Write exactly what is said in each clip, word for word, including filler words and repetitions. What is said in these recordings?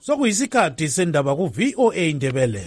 sokuyisikhathi sendaba ku V O A Ndebele.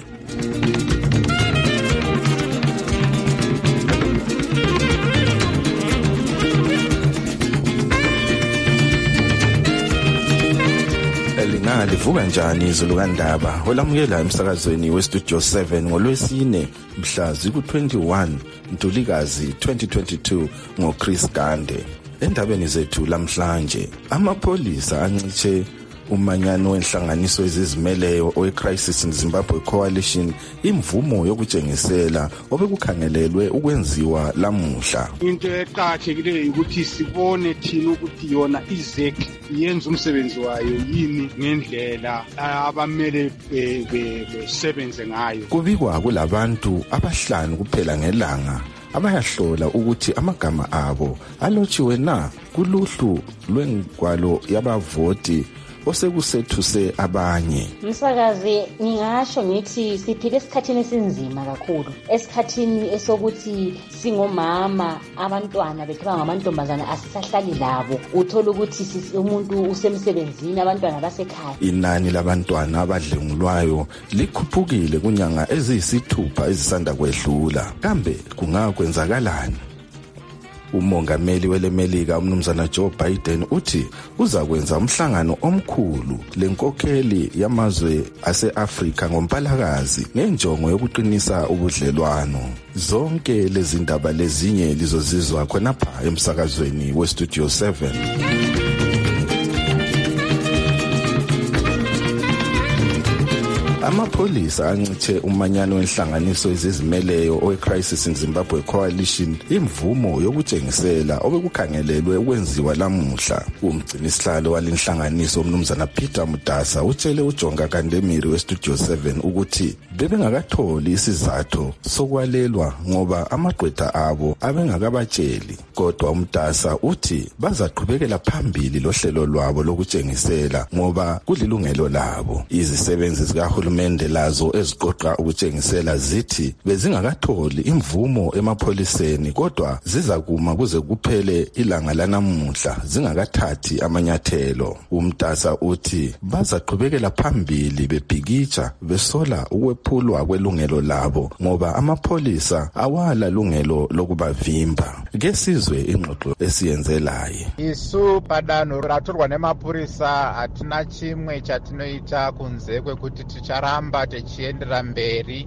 Elinga livuka njani izulu kaNdaba olamukela emsakazweni westudio seven ngolwesine mhla ziku twenty-one Ntulikazi twenty twenty-two ngoChris Gande. Endabeni zethu lamhlanje amapolisa anciche umanyano wenhlanganiso ezizimeleyo oweCrisis in Zimbabwe Coalition imvumo yokutshengisela obekukhangelelwe ukwenziwa lamuhla. Into eqhakathekileyo ukuthi sibone thina ukuthi yona iZEC yenza umsebenzi wayo yini ngendlela abamele besebenze ngayo. Kubikwa kulabantu abahlanu kuphela ngelanga abayahlola ukuthi amagama abo alotshiwe na kuluhlu lwengwalo yabavoti osekusethu abanye. Msakazi ngingasho ngithi siphile esikhathini esinzima kakhulu, esikhathini esokuthi singomama abantwana bethiwa ngamantombazana asisahlali labo, uthola ukuthi umuntu usemsebenzini abantwana basekhaya. Inani labantwana abadlengulwayo likhuphukile kunyanga eziyisithupha ezisanda kwedlula. Kambe kungakwenzakalani? Umongameli welemelika umnumzana Joe Biden uthi uza kwenza umhlangano omkhulu lenkokheli yamazwe ase-Afrika ngoMpalakazi ngenjongo yokuqinisa ubudlelwano. Zonke lezi ndaba lezinye lizozizwa khonapha emsakazweni westudio seven. Amapolisa anciche umanyano wenhlanganiso ezizimeleyo oweCrisis in Zimbabwe Coalition imvumo yokutshengisela obekukhangelelwe ukwenziwa lamuhla. Umgcinisihlalo walenhlanganiso umnumzana Peter Mudasa utshele uJonga Kandemiri westudio seven ukuthi bebengakatholi isizathu sokwalelwa ngoba amagqwetha abo abengakabatsheli. Kodwa uMdasa uthi bazaqhubekela phambili lohlelo lwabo lokutshengisela ngoba kulilungelo labo. Izisebenzi zikahulumende lazo eziqoqa ukutshengisela zithi bezingakatholi imvumo emapoliseni kodwa ziza kuma kuze kuphele ilanga lanamuhla zingakathathi amanyathelo. uMdasa uthi bazaqhubekela phambili bebhikitsha besola ukwephulwa kwelungelo labo ngoba amapolisa awala lungelo lokubavimba. Kesizwe ingxoxo esiyenzelaye. Isu padano ratorwa nemapurisa atina chimwe chatinoita kunze kwekuti ticharamba techiendera mberi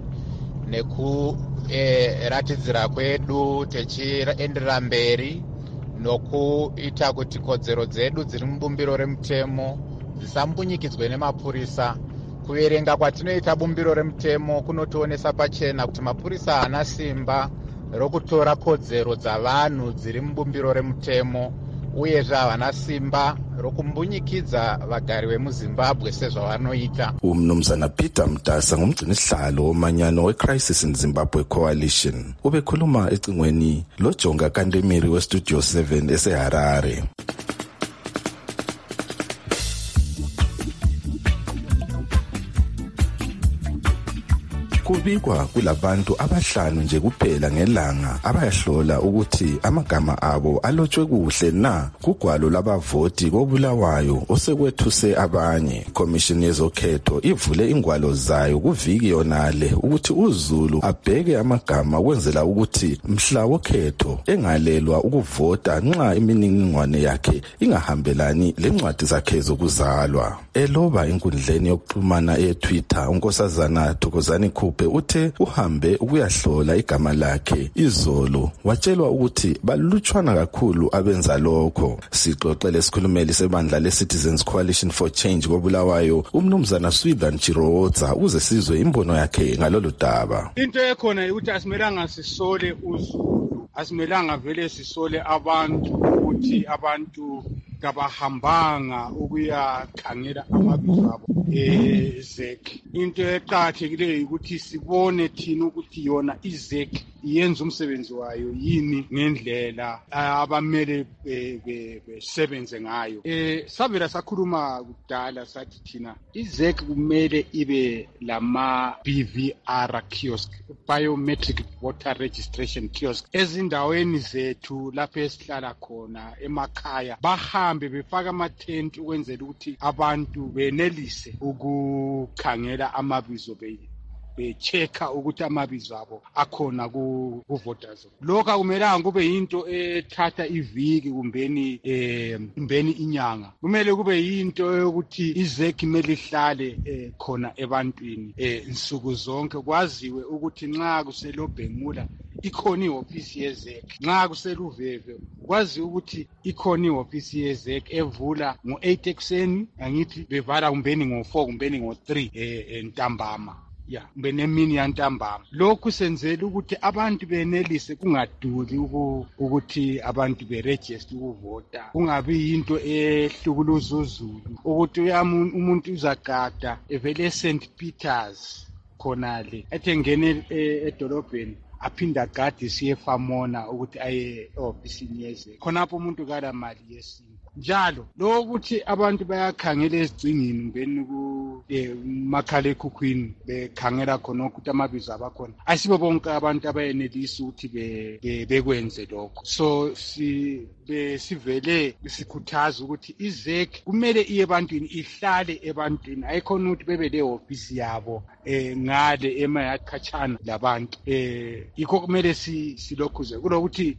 nekuratidzira kwedu techiendera mberi nokuita kuti kodzero dzedu dziri mubumbiro remutemo dzisambunyikidzwe nemapurisa. Kuverenga kwatinoita bumbiro remutemo kunotionesa pachena kuti mapurisa haana simba rokutora kodzero dzavanhu dziri mubumbiro remutemo uyezve havana simba rokumbunyikidza vagari vemuZimbabwe sezvavanoita. Umnumzana Peter Mudasa ngumgcinisihlalo womanyano weCrisis in Zimbabwe Coalition ubekhuluma ecingweni loJonga Kandemiri westudio seven eseHarare. Kubikwa kulabantu abahlanu nje kuphela ngelanga abayahlola ukuthi amagama abo alotshwe kuhle na kugwalo labavoti koBulawayo osekwethuse abanye. Commission yezokhetho ivule ingwalo zayo kuviki yonale ukuthi uZulu abheke amagama kwenzela ukuthi mhla wokhetho engalelwa ukuvota nxa imininingwane yakhe ingahambelani lencwadi zakhe zokuzalwa. Eloba inkundleni yokuxhumana eTwitter unkosazana Thokozani Khuphe uthe uhambe ukuyahlola igama lakhe izolo watshelwa ukuthi balutshwana kakhulu abenza lokho. Sixoxele isikhulumeli sebandla leCitizens Coalition for Change koBulawayo umnumzana Swithan Chirowotsa uze sizwe imbono yakhe ngalolu daba. Into ekhona ukuthi asimelanga sisole uZulu, asimelanga vele sisole abantu ukuthi abantu kabahambanga ukuyakhangela amabizo abo eZEC. Into eqhakathekileyo ukuthi sibone thina ukuthi yona iZEC yenza umsebenzi wayo yini ngendlela abamele besebenze ngayo. Eh savela sakhuluma kudala sathi thina izek kumele ibe lama B V R kiosk, biometric voter registration kiosk, ezindaweni zethu lapho esihlala khona emakhaya, bahambe befaka amathenti ukwenzela ukuthi abantu benelise ukukhangela amabizo be be-check-a ukuthi amabizo abo akhona ku-voters. Lokho akumelanga kube yinto ethatha iviki kumbeni eh kumbeni inyanga. Kumele kube yinto yokuthi izek kumele ihlale khona ebantwini eh insuku zonke, kwaziwe ukuthi nxa kuselobhengula ikhona ihofisi yezek, nxa kuseluveve kwazi ukuthi ikhona ihofisi yezek evula ngo eight ekuseni, angithi bevala kumbeni ngo four kumbeni ngo three eh ntambama. Ya benemini yantambama. Lokhu senzela ukuthi abantu benelise kungaduli ukuthi abantu beregister ukuvota, kungabi into ehlukuluza uzulu ukuthi umuntu uzagada evele Saint Peters khonale ethe ngene edolobheni aphinda gadi siye famona ukuthi aye ofisini yezeke, khonapho umuntu kala mali yesinto. Njalo lokuthi abantu bayakhangela ezicingini ngeni ku makhala ekhukhwini bekhangela khona ukuthi amabizo abakhona, asibo bonke abantu abayenelisa ukuthi bekwenze lokho. So si besivele sikhuthaza ukuthi izek kumele iye ebantwini, ihlale ebantwini, ayikhona ukuthi bebe le office yabo eh ngale emayakhatshana labantu. Eh ikho kumele si silokhuze kulokuthi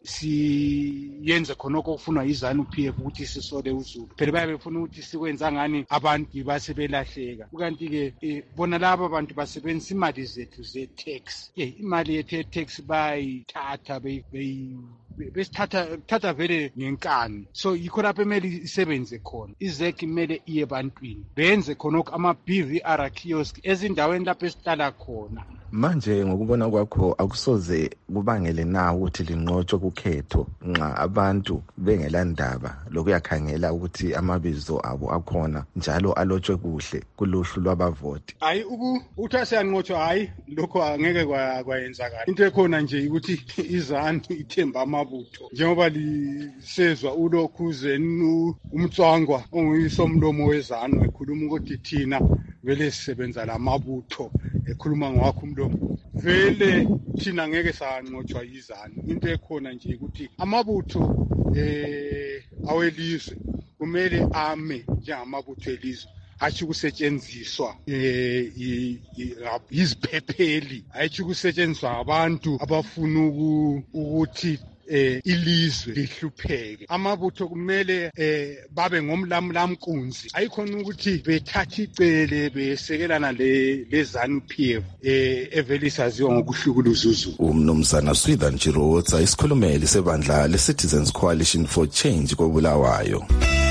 siyenze khona okufunwa izanu P F ukuthi sisole uzulu, phela bayabefuna ukuthi sikwenza ngani abantu basebelahleka. Kanti ke bona laba abantu basebenzisa imali zethu ze tax. Eh imali yethu tax bayithatha beyi besithatha thatha vele ngenkani. So yikho lapho emeli isebenze khona. Izek imele iye ebantwini benze khona ama B V R kiosk ezindaweni lapho esihlala khona. Manje ngokubona kwakho akusoze kubangele na ukuthi linqotshwe kukhetho nxa abantu bengelandaba lokuyakhangela ukuthi amabizo abo akhona njalo alotshwe kuhle kuluhlu lwabavoti? Hayi uku uthi siyanqotshwa, hayi lokho angeke kwayenzakala. Into ekhona nje ukuthi izanu ithemba amabutho, njengoba lisezwa ulokhuze umtswangwa onguyisomlomo wezanu ekhuluma ukuthi thina vele sisebenza lamabutho, ekhuluma ngwakho umlomo. Vele thina ngeke sanqotshwa yizanu. Into ekhona nje ukuthi amabutho eh awelizwe kumele ame njengamabutho elizwe, athi kusetshenziswa eh iziphepheli, athi kusetshenziswa abantu abafuna ukuthi eh ilizwe lihlupheke. Amabutho kumele eh babe ngomlamlamkunzi, ayikhona ukuthi bethatha icele besekelana le lezanu P F eh evelisaziwa ngokuhlukuluza uzulu. Umnumzana Switha Njirotsa, isikhulumeli sebandla le Citizens Coalition for Change koBulawayo.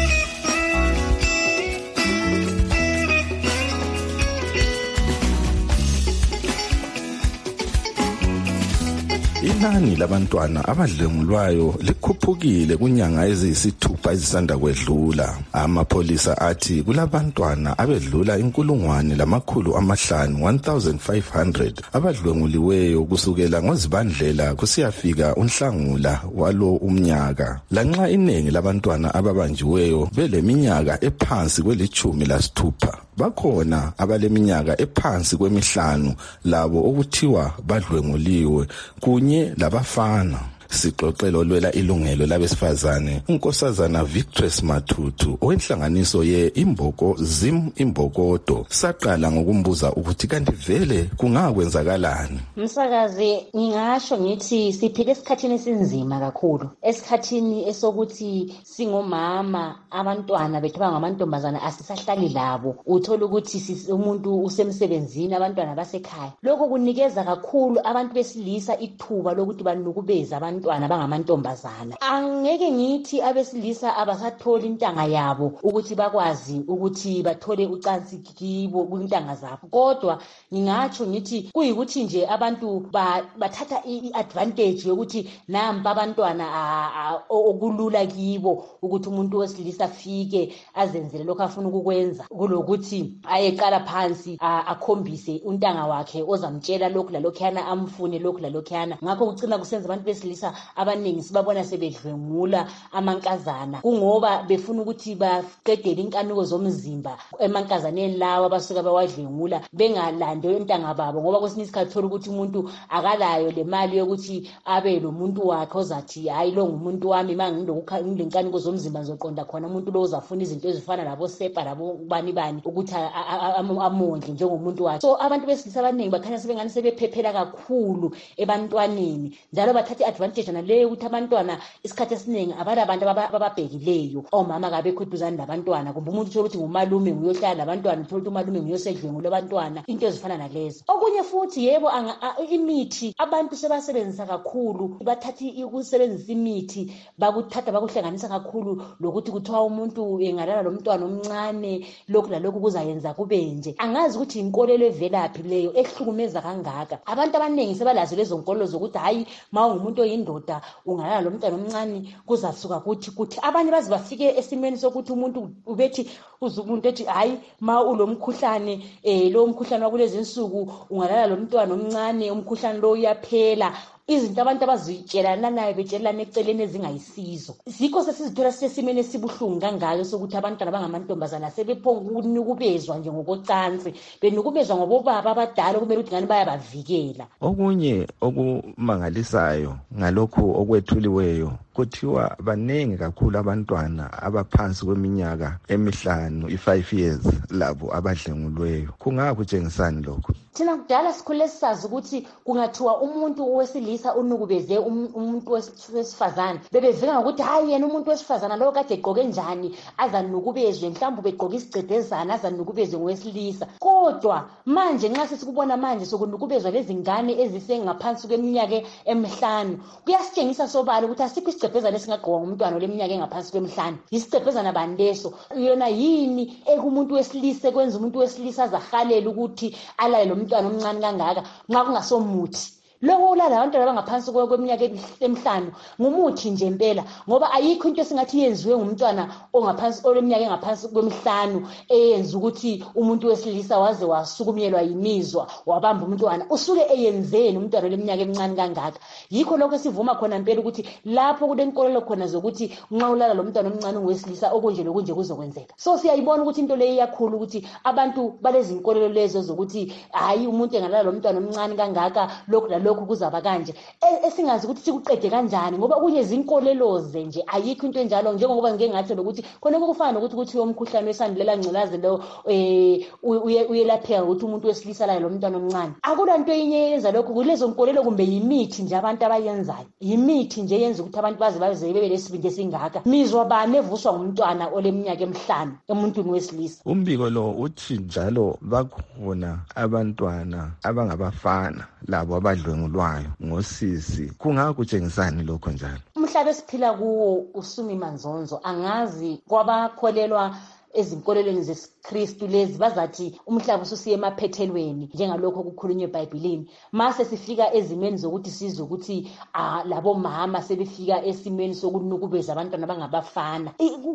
Inani labantwana abadlengulwayo likhuphukile kunyanga eziyisithupha ezisanda kwedlula. Amapolisa athi kulabantwana abedlula inkulungwane lamakhulu amahlanu one thousand five hundred abadlenguliweyo kusukela ngoZibandlela kusiyafika uNhlangula walo umnyaka. Lanxa iningi labantwana ababanjiweyo beleminyaka ephansi kwelichumi lasithupha, bakhona abaleminyaka ephansi kwemihlanu labo okuthiwa badlwenguliwe kunye labafana. Sixoxelo lwela ilungelo labesifazane unkosazana Victress Matutu owenhlanganiso ye Imboko Zim Imbokodo saqala ngokumbuza ukuthi kanti vele kungakwenzakalani. Msakazi, ngingasho ngithi siphile esikhathini esinzima kakhulu, esikhathini esokuthi singomama abantwana bethu bangamantombazana asisahlali labo, uthola ukuthi umuntu usemsebenzini abantwana basekhaya. Lokho kunikeza kakhulu abantu besilisa ithuba lokuthi banukubeza abantu abantwana bangamantombazana. Angeke ngithi abesilisa abasatholi intanga yabo ukuthi bakwazi ukuthi bathole ucansi kibo kwintanga zabo, kodwa ngingatsho ngithi kuyikuthi nje abantu bathatha i-advantage yokuthi nampa abantwana okulula kibo ukuthi umuntu wesilisa afike azenzele lokho afuna ukukwenza kulokuthi ayeqala phansi akhombise untanga wakhe ozamtshela lokhu lalokhuyana amfune lokhu lalokhuyana. Ngakho kucina kusenza abantu besilisa abaningi sibabona sebedlwengula amankazana kungoba befuna ukuthi baqedele inkanuko zomzimba emankazaneni lawa abasuka bawadlwengula bengalande intanga babo, ngoba kwesinye isikhathi thola ukuthi umuntu akalayo le mali yokuthi abe lo muntu wakhe ozathi hayi lo ngumuntu wami mangilenkanuko zomzimba ngizoqonda khona umuntu lo uzafuna izinto ezifana labo sepa labo bani bani ukuthi amondle njengomuntu wakhe. So abantu besilisa abaningi bakhanya sebengani sebephephela kakhulu ebantwaneni, njalo bathatha advantage naleyo ukuthi abantwana isikhathi esiningi abalabantu abababhekileyo, omama kabekho eduzane labantwana, kumbe umuntu uthola ukuthi ngumalume nguyohlala labantwana, uthola ukuthi umalume nguyosedlwengula abantwana, into ezifana nalezo. Okunye futhi yebo imithi abantu sebasebenzisa kakhulu, bathatha ukusebenzisa imithi bakuthatha bakuhlanganisa kakhulu lokuthi kuthiwa umuntu engalala lo mntwana omncane lokhu lalokhu kuzayenza kube nje. Angazi ukuthi inkolelo evelaphi leyo ehlukumeza kangaka. Abantu abaningi sebalazo lezo nkolelo zokuthi hayi ma ungumuntu oyindoda ungalala lo mntwana omncane kuzasuka kuthi kuthi. Abanye bazi bafike esimeni sokuthi umuntu ubethi uzumuntu ethi hayi ma ulomkhuhlane eh lo mkhuhlane wakulezi insuku ungalala lo mntwana omncane umkhuhlane lo uyaphela. Izinto abantu abazitshelana naye betshelana eceleni ezingayisizo. Zikho sesizithola sesimene esibuhlungu kangaka sokuthi abantwana bangamantombazana sebephongunukubezwa nje ngokocansi, benukubezwa ngobobaba abadala kumele ukuthi ngani bayabavikela. Okunye okumangalisayo ngalokho okwethuliweyo kuthiwa baningi kakhulu abantwana abaphansi kweminyaka emihlanu i-five years labo abadlengulweyo. Kungakutshengisani lokho? Thina kudala sikhule sisazi ukuthi kungathiwa umuntu wesilisa unukubeze umuntu wesifazane bebevika ngokuthi hayi yena umuntu wesifazana lo kade egqoke njani azanukubezwe, mhlawumbe begqoka isigcedezana azanukubezwe ngowesilisa. Kodwa manje nxa sesikubona manje sokunukubezwa lezi ngane ezisengaphansi kweminyaka emihlanu kuyasitshengisa sobala ukuthi asikho isigcebhezana esingagqokwa ngumntwana oleminyaka engaphansi kwemihlanu. Isigcebhezana bandeso yona yini ekumuntu wesilisa kwenza umuntu wesilisa azahalela ukuthi alale lo mntwana omncane kangaka nxa kungasomuthi. Lokho ulala abantwana abangaphansi kweminyaka emihlanu ngumuthi nje impela, ngoba ayikho into esingathi yenziwe ngumntwana ongaphansi oleminyaka engaphansi kwemihlanu eyenza ukuthi umuntu wesilisa waze wasukumyelwa yimizwa wabamba umntwana usuke eyenzeni umntwana oleminyaka emincane kangaka. Yikho lokho esivuma khona impela ukuthi lapho kulenkolelo khona zokuthi nxa ulala lo mntwana omncane ngowesilisa okunje lokunje kuzokwenzeka. So siyayibona ukuthi into leyo iyakhulu ukuthi abantu balezi inkolelo lezo zokuthi hayi umuntu engalala lo mntwana omncane kangaka lokhu lalokhu kuzaba kanje, esingazi ukuthi sikuqede kanjani ngoba kunye zinkolelo ze nje. Ayikho into enjalo njengoba ngeke ngathi lokuthi khona okufana nokuthi ukuthi umkhuhlane wesandulela ngculazi lo eh uyelapheka ukuthi umuntu wesilisa la lo mntwana omncane. Akula into enye yenza lokho, kulezo nkolelo kumbe yimithi nje abantu abayenzayo, yimithi nje yenza ukuthi abantu baze baze bebe lesibindi esingaka. Mizwa bane evuswa ngumntwana oleminyaka emihlanu emuntwini wesilisa. Umbiko lo uthi njalo bakhona abantwana abangabafana labo abadlwengulwayo ngosisi. Kungakutshengisani lokho njalo? Umhlaba esiphila kuwo usumi manzonzo, angazi kwabakholelwa ezinkolelweni zesiKristu lezi bazathi umhlaba ususiye emaphethelweni njengalokho kukhulunywe eBhayibhelini. Mase sifika ezimeni zokuthi sizwe ukuthi ah labo mama sebefika esimeni sokunukubeza abantwana bangabafana.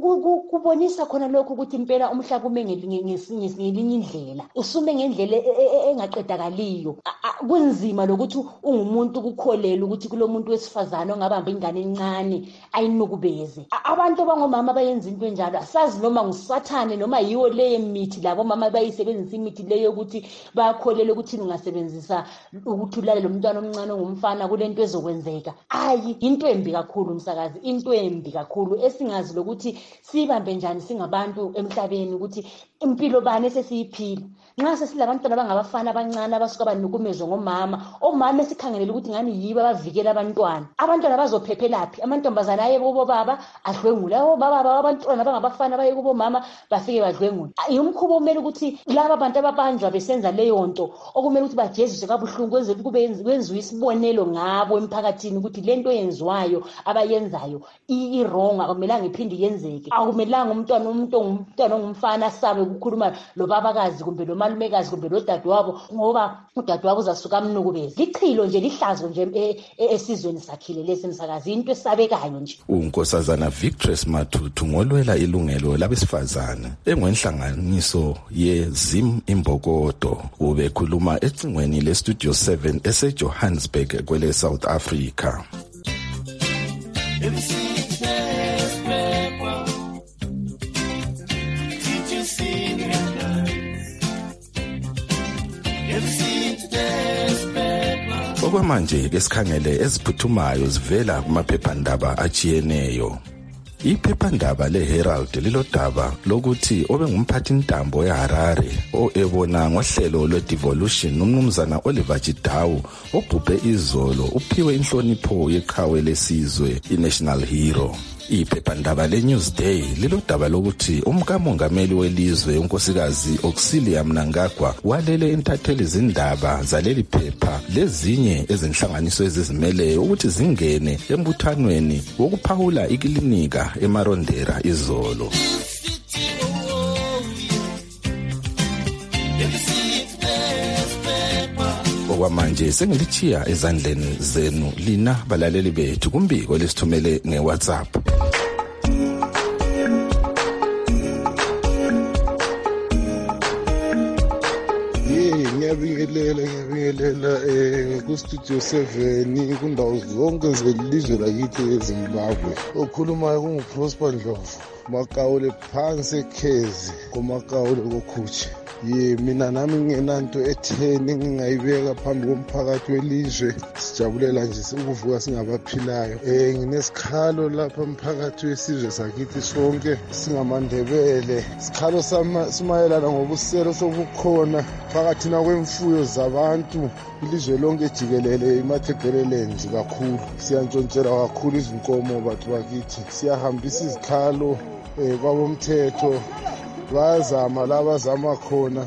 Kubonisa khona lokho ukuthi impela umhlaba ume ngelinye indlela, usume ngendlela engaqedakaliyo. Kunzima lokuthi ungumuntu ukukholela ukuthi kulomuntu wesifazana ongabamba ingane encane ayinukubeze. Abantu bangomama bayenza into enjalo, asazi noma ngusathane noma yiwo leyo mithi labo mama bayisebenzisa imithi leyo ukuthi bakholele ukuthi ningasebenzisa ukuthi ulale lo mntwana omncane ongumfana kulento ezokwenzeka. Ayi into embi kakhulu umsakazi, into embi kakhulu esingazi lokuthi sibambe njani singabantu emhlabeni ukuthi impilo bani esesiyiphila. Nxa sesilabantwana bangabafana abancane abasuka banukumezwe ngomama, omama esikhangelela ukuthi ngani yibo abavikela abantwana. Abantwana bazophephelaphi? Amantombazana aye kubo baba adlwengula, obaba abantwana bangabafana baye kubo mama bafike badlwengule. Umkhubo omele ukuthi laba abantu ababanjwa besenza leyo nto okumele ukuthi bajeziswe kabuhlungu kwenzela kube kwenziwe isibonelo ngabo emphakathini ukuthi lento yenziwayo abayenzayo i-wrong akumelanga iphinde yenzeke. Akumelanga umntwana umuntu umntwana ongumfana asabe ukukhuluma lo babakazi kumbe lo malumekazi kumbe lo dadewabo ngoba udadewabo uzasuka amnukubeza. Lichilo nje lihlazo nje esizweni sakhile lesemsakazi into esabekayo nje. uNkosazana Victress Matutu ngolwela ilungelo labesifazane engwenhlanganiso ye-Zim Imbokodo ubekhuluma ecingweni le-Studio seven ese-Johannesburg kwele South Africa. Okwamanje ke sikhangele eziphuthumayo zivela kumaphephandaba ajiyeneyo. Iphephandaba leHerald lilodaba lokuthi obengumphathi intambo eHarare oebona ngohlelo lwedevolution umnumzana Oliver Chitau obhubhe izolo uphiwe inhlonipho yeqhawe lesizwe iNational Hero. Iphephandaba leNewsday lilodaba lokuthi umkamongameli welizwe unkosikazi Auxilia Mnangagwa walele intatheli izindaba zaleli phepha lezinye ezenhlanganiso ezizimeleyo ukuthi zingene embuthanweni wokuphawula iklinika eMarondera izolo. Okwamanje sengilichiya ezandleni zenu lina balaleli bethu kumbiko lesithumele ngeWhatsApp. Ngiyabingelela ngiyabingelela eh ku Studio seven kundawo zonke zelizwe lakithi eZimbabwe. Okhulumayo kunguProsper Ndlovu Makawule phansi ekhezi koMakawule kokhuchi. Ye mina nami ngingenanto etheni ngingayibeka phambi komphakathi welizwe. Sijabulela nje ukuvuka singabaphilayo. Eh nginesikhalo lapha umphakathi wesizwe sakithi sonke singamandebele. Sikhalo simayelana ngobuselo sobukhona phakathi nakwemfuyo zabantu ilizwe lonke jikelele iMatabeleland kakhulu. Siyantshontshela kakhulu izinkomo bathu bakithi. Siyahambisa izikhalo eh kwabomthetho bazama laba zama khona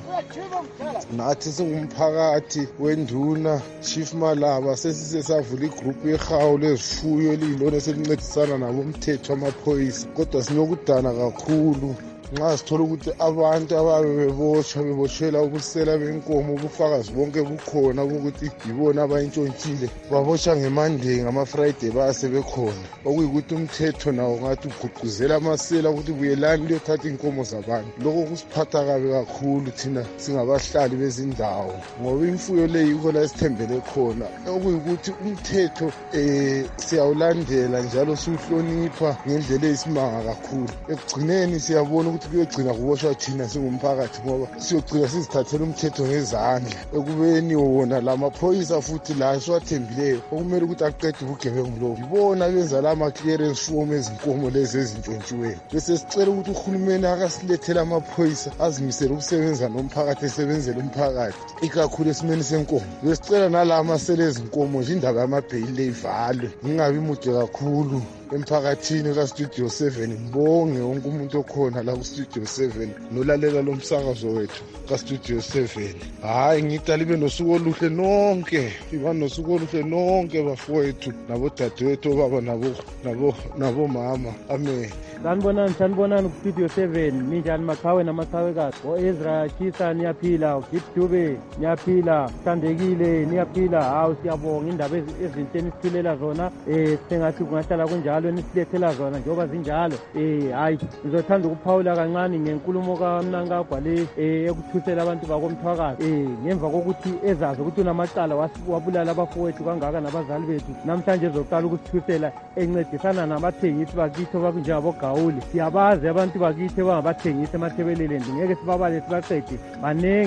nathi singumphakathi wenduna Chief Malaba sesise savula igroup yehawu lezifuyo elilona selincedisana nabomthetho amaphoyisa kodwa sinokudana kakhulu nxa sithola ukuthi abantu ababe beboshwa beboshela ubusela benkomo ubufakazi bonke bukhona ukuthi yibona abayintshontshile baboshwa ngeMonday ngama-Friday base bekhona okuyikuthi umthetho nawo ngathi ugqugquzela amasela ukuthi buyelani liyothatha inkomo zabantu. Lokho kusiphatha kabi kakhulu thina singabahlali bezindawo ngoba imfuyo le yikho la sithembele khona okuyikuthi umthetho eh siyawulandela njalo siwuhlonipha ngendlela eyisimanga kakhulu. Ekugcineni siyabona ukuthi kuyogcina kuboshwa thina singumphakathi ngoba siyogcina sizithathela umthetho ngezandla ekubeni wona lamaphoyisa futhi la siwathembileyo okumele ukuthi aqede ubugebengu lobu yibona benza lama clearance form ezinkomo lezi ezintshontshiweyo. Bese sicela ukuthi uhulumeni akasilethele amaphoyisa azimisele ukusebenza nomphakathi esebenzele umphakathi ikakhulu esimeni senkomo. Besicela nala masele ezinkomo nje indaba yamabheyili ivalwe ngingabi mude kakhulu emphakathini ka Studio seven. Ngibonge wonke umuntu okhona la ku Studio seven nolalela lo msakazo wethu ka Studio seven. Hayi ngita libe nosuku oluhle nonke iba nosuku oluhle nonke bafowethu nabodadewethu baba nabo nabo nabo mama. Amen. Sanibonani sanibonani ku Studio seven ninjani Makhawe namakhawekazi oEzra Chisa niyaphila uGibdube niyaphila Thandekile niyaphila. Hawu siyabonga indaba ezinteni sithulela zona eh sengathi kungahlala kunjalo nisilethela zona njengoba zinjalo eh hayi ngizothanda ukuphawula kancane ngenkulumo kaMnangagwa le eh ekuthusela abantu bakomthwakazi eh ngemva kokuthi ezazi ukuthi unamacala wabulala abafowethu kangaka nabazali bethu namhlanje ezoqala ukusithusela encedisana nabathengisi bakithi bakunjengabo Gawuli. Siyabazi abantu bakithi bangabathengisi eMatabeleland ngeke sibabale sibaqede banengi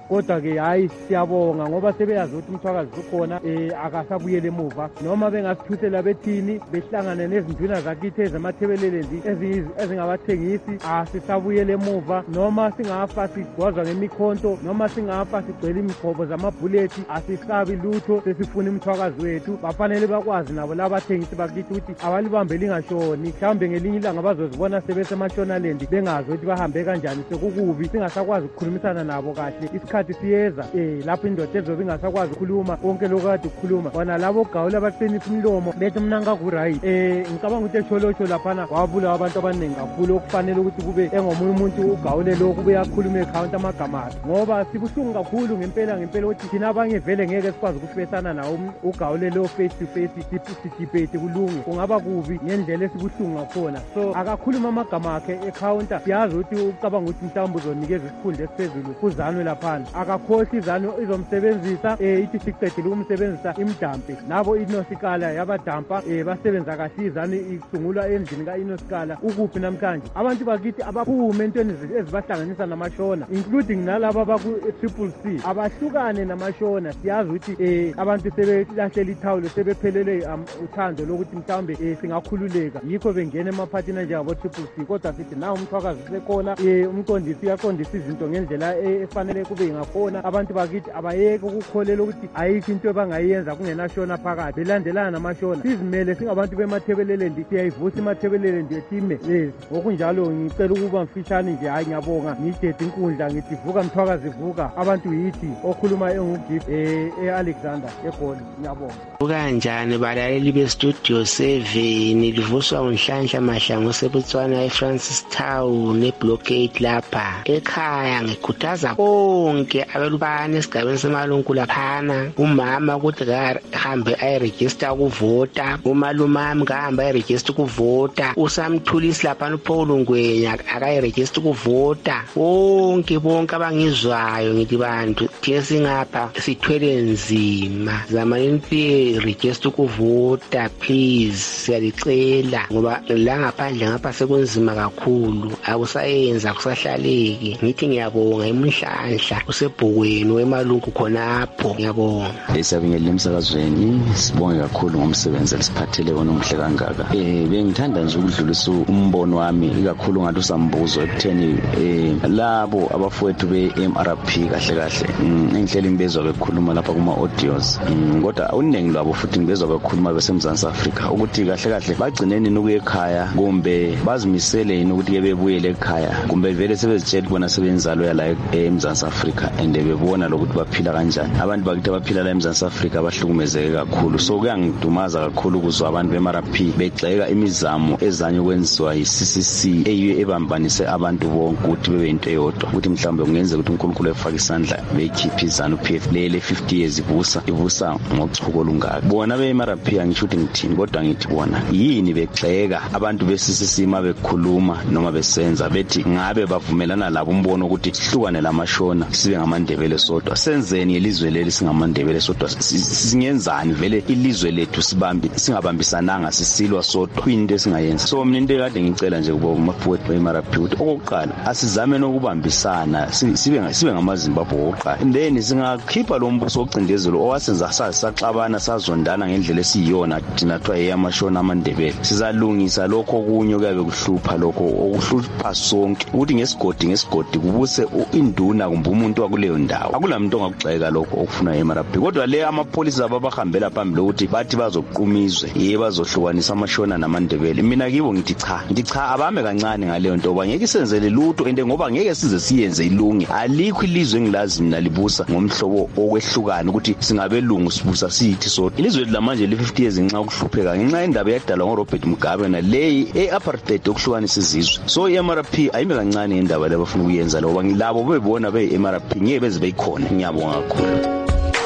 kodwa ke hayi siyabonga ngoba sebeyazi ukuthi umthwakazi ukhona eh akasabuyele emuva noma bengasithuthela bethini behlangane nezinduna zakithi ezamathebelelendi ezingabathengisi asisabuyele emuva noma singafa sigwazwa ngemikhonto noma singafa sigcwele imigqobo zamabhulethi asisabi lutho sesifuna umthwakazi wethu bafanele bakwazi nabo labathengisi bakithi ukuthi abalibambe lingashoni mhlawumbe ngelinye ilanga bazozibona sebesemashonaland bengazi ukuthi bahambe kanjani sekukubi singasakwazi ukukhulumisana nabo kahle isikhathi siyeza eh lapho indoda ezobe ingasakwazi ukukhuluma konke lokho kade ukukhuluma bona labo gawula abaqinisa umlomo bethi mina ngakurayi eh ngicabanga ukuthi echolocho laphana wabula abantu abaningi kakhulu okufanele ukuthi kube engomunye umuntu ugawule lokho kube yakhuluma ekhawunti amagama akhe ngoba sibuhlungu kakhulu ngempela ngempela ukuthi thina abanye vele ngeke sikwazi ukufesana nawo ugawule lo face to face debate kulunge kungaba kubi ngendlela esibuhlungu ngakhona so akakhuluma amagama akhe ekhawunti siyazi ukuthi ucabanga ukuthi mhlawumbe uzonikeza isikhundla esiphezulu kuzanwe laphana akakhohlwa izanwe izomsebenzisa eh ithi siqedile ukumsebenzisa imdampe nabo inosikala yabadampa eh basebenza kahle izanwe isungulwa endlini kainosikala ukuphi namhlanje abantu bakithi abaphume entweni ezibahlanganisa namashona including nalabo abaku triple C abahlukane namashona siyazi ukuthi eh abantu sebelahlela ithawulo sebephelele uthando lokuthi mhlawumbe eh singakhululeka yikho bengena emaphathini njengabo triple C kodwa sithi nawo umthwakazi usekhona eh umqondisi uyaqondisa izinto ngendlela efanele kube ngakhona abantu bakithi abayeke ukukholela ukuthi ayikho into abangayenza kungenashona phakathi belandelana namashona sizimele singabantu bemathebelelendi siyayivusa imathebelelendi yetime yes ngokunjalo ngicela ukuba mfishane nje hayi ngiyabonga ngidede inkundla ngithi vuka mthwakazi vuka abantu yithi okhuluma engugift eh eAlexander eGoli ngiyabonga kanjani balaleli bestudio seven livuswa unhlanhla mahlangu sebutswana eFrancis Town eblockade lapha ekhaya ngikhuthaza bonke abelubane esigabeni semalungu laphana umama ukuthi kahambe ayiregister ukuvota umalumami kahambe ayiregister ukuvota usamthulisi laphana uPaul Ngwenya akayiregister ukuvota bonke bonke abangizwayo ngithi bantu thina singapha sithwele nzima zamanini register ukuvota please siyalicela ngoba la ngaphandle ngapha sekunzima kakhulu akusayenza kusahlaleki ngithi ngiyabonga emhlanhla usebhokweni wemalungu khonapho ngiyabonga esabingelela emsakazweni sibonge kakhulu ngomsebenzi lesiphathele wona omhle kangaka eh bengithanda nje ukudlulisa umbono wami ikakhulu ngathi usambuzo ekutheni eh labo abafowethu be-M R P kahle kahle engihlela ngibezwa bekhuluma lapha kuma audios kodwa uningi lwabo futhi ngibezwa bekhuluma besemzansi Afrika ukuthi kahle kahle bagcineni nokuya ekhaya kumbe bazimisele yini ukuthi ke bebuyele ekhaya kumbe vele sebezitshela bona sebenzalo yala eMzansi Afrika ende bebona lokuthi baphila kanjani abantu bakithi abaphila la eMzansi Afrika bahlukumezeke kakhulu so kuyangidumaza kakhulu ukuzwa abantu be-M R P begxeka imizamo ezanye ukwenziwa yi-C C C eyiyo ebambanise abantu bonke ukuthi bebe into eyodwa ukuthi mhlawumbe kungenzeka ukuthi uNkulunkulu efake isandla beyikhiphe izanu P F lele fifty years ibusa ibusa ngochuko lungaka bona be-M R P angisho ukuthi ngithini kodwa ngithi bona yini begxeka abantu be-C C C ma bekhuluma noma besenza bethi ngabe bavumelana labo umbono ukuthi sihlukane lamashona sibe ngamandebele sodwa senzeni elizwe leli singamandebele sodwa singenzani vele ilizwe lethu sibambi singabambisananga sisilwa sodwa kwinto esingayenza so mina into ekade ngicela nje kubo mafowethu be-M R P ukuthi okokuqala asizame nokubambisana sibe sibe ngamaZimbabwe okokuqala then singakhipha lo mbuso ocindezelo owasenza saxabana sazondana ngendlela esiyiyona thina thwa eyamashona amandebele sizalungisa lokho okunye kuyabe kuhlupha lokho okuhlupha sonke ukuthi ngesigodi ngesigodi kubuse induna kumbe umuntu wakuleyo ndawo akulamuntu ongakugxeka lokho okufuna e-M R P kodwa le amapolisi ababahambela phambili ukuthi bathi bazoqumizwe ye bazohlukanisa amashona namandebele mina kibo ngithi cha ngithi cha abame kancane ngaleyo nto bangeke isenzele lutho ende ngoba ngeke size siyenze ilunge alikho ilizwe engilazi mina libusa ngomhlobo okwehlukana ukuthi singabelungu sibusa sithi so ilizwe lamanje le fifty years nxa ukuhlupheka ngenxa indaba yakudala ngoRobert Mugabe na le eapartheid okuhlukanisa izizwe so i-M R P ayime kancane indaba labafuna ukuyenza loba ngilabo bebona be-M R P ngeke beze beyikhona ngiyabonga kakhulu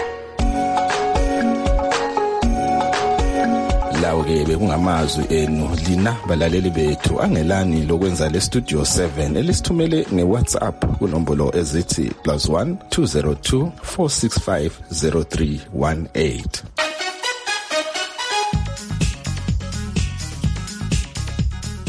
lawo-ke bekungamazwi enu lina balaleli bethu angelani lokwenza le studio seven elisithumele nge-WhatsApp kunombolo ezithi plus one two zero two four six five zero three one eight.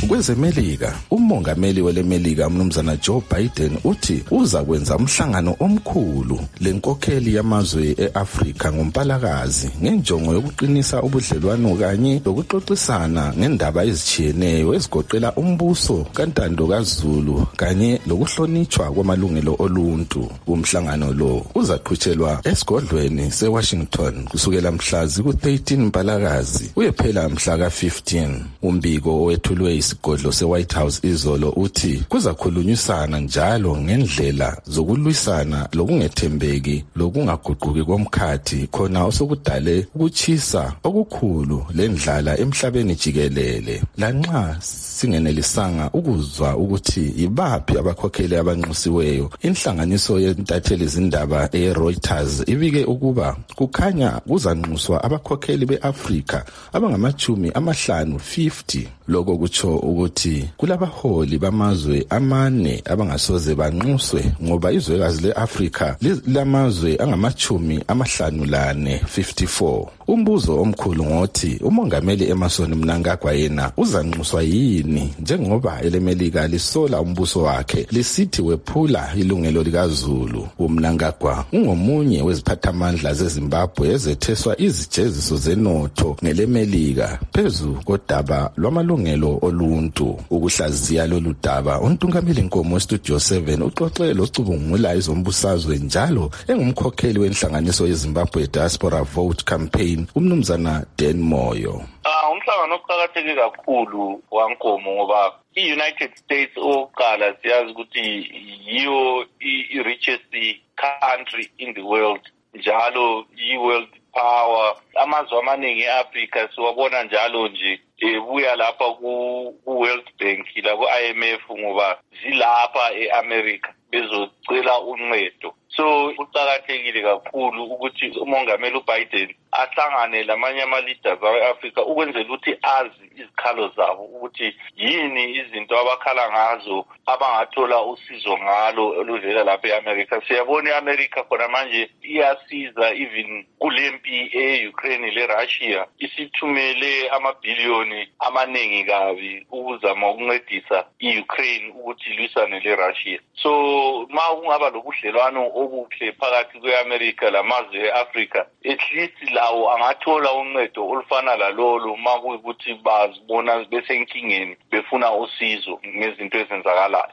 Kwezemelika, umongameli welemelika umnumzana Joe Biden uthi uza kwenza umhlangano omkhulu lenkokheli yamazwe eAfrika ngoMpalakazi ngenjongo yokuqinisa ubudlelwano kanye lokuxoxisana ngendaba ezijiyeneyo ezigoqela umbuso kantando kaZulu kanye lokuhlonitshwa kwamalungelo oluntu. Umhlangano lo uzaqhutshelwa esigodlweni seWashington kusukela mhla ziku-thirteen Mpalakazi uyephela mhla ka-fifteen. Umbiko owethulwe isigodlo se-White House izolo uthi kuzakhulunyisana njalo ngendlela zokulwisana lokungethembeki lokungaguquki komkhathi khona osokudale ukuchisa okukhulu lendlala emhlabeni jikelele. Lanxa singenelisanga ukuzwa ukuthi ibaphi abakhokheli abanxusiweyo, inhlanganiso yentatheli zindaba eReuters ibike ukuba kukhanya kuzanxuswa abakhokheli beAfrika abangamachumi amahlanu fifty. Lokho kutsho ukuthi kulabaholi bamazwe amane abangasoze banxuswe ngoba izwekazi leAfrika lamazwe angamachumi amahlanu lane fifty-four. Umbuzo omkhulu ngothi umongameli Emmerson Mnangagwa yena uzanxuswa yini njengoba elemelika lisola umbuso wakhe lisithi wephula ilungelo likaZulu. UMnangagwa ungomunye weziphathamandla zeZimbabwe ezetheswa izijeziso zenotho ngelemelika phezu kodaba lwamalungelo oluntu. Ukuhlaziya lolu daba untungameli Nkomo Studio seven uxoxe locubungula izombusazwe njalo engumkhokheli wenhlanganiso yeZimbabwe Diaspora Vote Campaign umnumzana Dan Moyo. Ah umhlangano oqhakatheke kakhulu waNkomo ngoba i-United States oqala siyazi ukuthi yiyo i-richest country in the world njalo yi-world power. Amazwe amaningi eAfrika siwabona njalo nje ebuya lapha ku-World Bank la ku-I M F ngoba zilapha eAmerica bezocela uncedo. So kuqakathekile kakhulu ukuthi umongameli uBiden ahlangane lamanye ama-leaders awe-Afrika ukwenzela ukuthi azi izikhalo zabo ukuthi yini izinto abakhala ngazo abangathola usizo ngalo oluvela lapha eAmerica. Siyabona iAmerica khona manje iyasiza even kulempi e-Ukraine le-Russia isithumele amabhiliyoni amaningi kabi ukuzama ukuncedisa i-Ukraine ukuthi ilwisane le-Russia. So ma kungaba lobudlelwano obuhle phakathi kwe-America lamazwe e-Africa, at least lawo angathola uncedo olufana lalolo ma kuyikuthi bazibona besenkingeni befuna usizo ngezinto ezenzakalayo.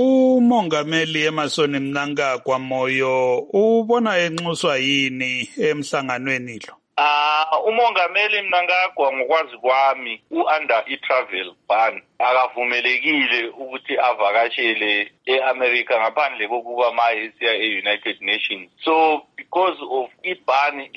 Umongameli Emmerson Mnangagwa Moyo ubona enxuswa yini emhlanganweni lo? Ah umongameli Mnangagwa ngokwazi kwami u-under i-travel ban akavumelekile ukuthi avakashele e-America ngaphandle kokuba maye siya e-United Nations. So because of ibani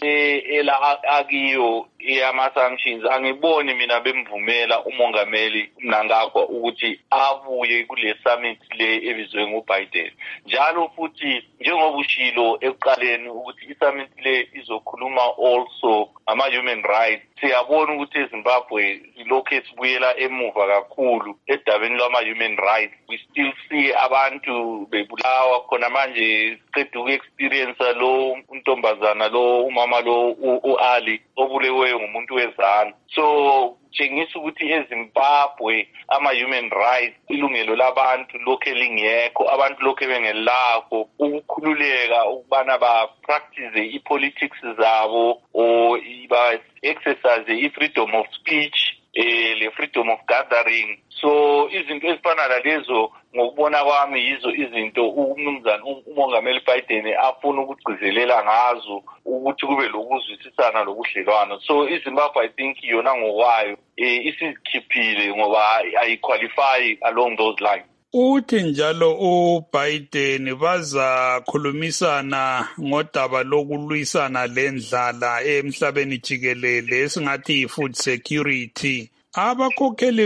ela akiyo eyama-sanctions angiboni mina bemvumela umongameli Mnangagwa ukuthi abuye kule summit le ebizwe nguBiden. Njalo futhi njengoba ushilo ekuqaleni ukuthi i-summit le izokhuluma also ama-human rights. Siyabona ukuthi eZimbabwe ilokhu esibuyela emuva kakhulu edabeni lwama-human rights. We still see abantu bebulawa khona manje siqeda uku-experience lo untombazana lo umama lo u-Ali obuleweyo ngumuntu wezana. So tshengisa ukuthi eZimbabwe ama-human rights ilungelo labantu lokhu lingekho, abantu lokhu bengelakho ukukhululeka ukubana ba-practice i-politics zabo or ba-exercise i-freedom of speech, eh, le-freedom of gathering. So izinto ezifana nalezo ngokubona kwami yizo izinto umnumzana umongameli Biden afuna ukugcizelela ngazo ukuthi kube lokuzwisisana lokudlelwana. So iZimbabwe I think yona ngokwayo eh, isikhiphile ngoba ayiqualify along those lines. Uthi njalo uBiden bazakhulumisana ngodaba lokulwisana lendlala emhlabeni jikelele esingathi food security. Abakhokheli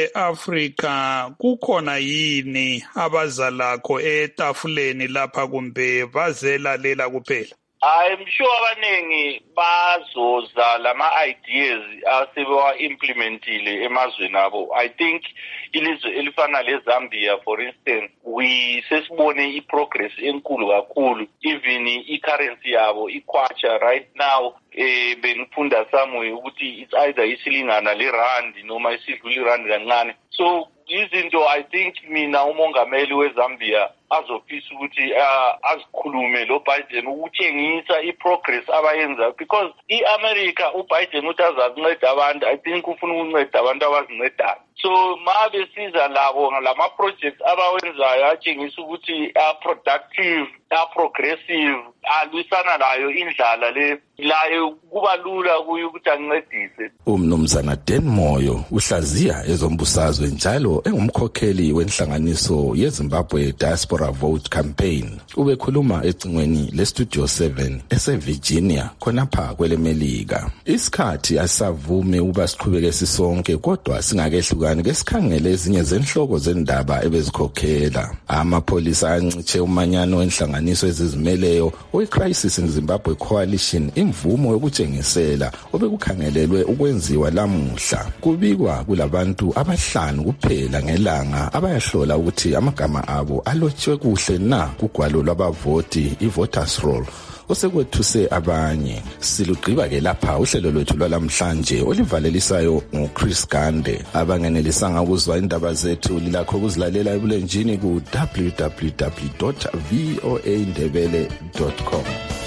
be-Afrika kukhona yini abazalakho etafuleni lapha kumbe bazelalela kuphela? I'm sure abaningi bazoza lama-ideas asebewa-implementile emazweni abo. I think ilizwe elifana leZambia for instance, we sesibone i-progress enkulu kakhulu. Even i-currency yabo ikwacha right now eh bengifunda somewhere ukuthi it's either isilingana le rand noma isidlula irand kancane. So izinto I think mina umongameli weZambia azofisa ukuthi uh, azikhulume lo Biden ukutshengisa iprogress abayenza, because iAmerica uBiden uthi azakunceda abantu, I think ufuna ukunceda abantu abazincedayo. So ma besiza labo lama projects abawenzayo atshengisa ukuthi are productive, are progressive, alwisana layo indlala le layo kuba lula kuyo ukuthi ancedise. Umnumzana Dan Moyo uhlaziya ezombusazwe njalo engumkhokheli wenhlanganiso yeZimbabwe Diaspora Vote Campaign. Ubekhuluma ecingweni leStudio seven eseVirginia khonapha kwelemelika. Isikhathi asavume uba siqhubeke sisonke kodwa singakehlukani ke sikhangele ezinye zenhloko zendaba ebezikhokhela. Amapholisa anciche umanyano wenhlanganiso ezizimeleyo we-Crisis in Zimbabwe Coalition imvumo yokutshengisela obekukhangelelwe ukwenziwa lamuhla. Kubikwa kulabantu abahlanu kuphela ngelanga abayahlola ukuthi amagama abo alotshiwe kuhle na kugwalo lwabavoti i-voters roll osekwethuse abanye. Silugqiba ke lapha uhlelo lwethu lwalamhlanje olivalelisayo nguChris Gande. Abangenelisanga ukuzwa indaba zethu lilakho ukuzilalela ebulenjini ku w w w dot voa ndebele dot com.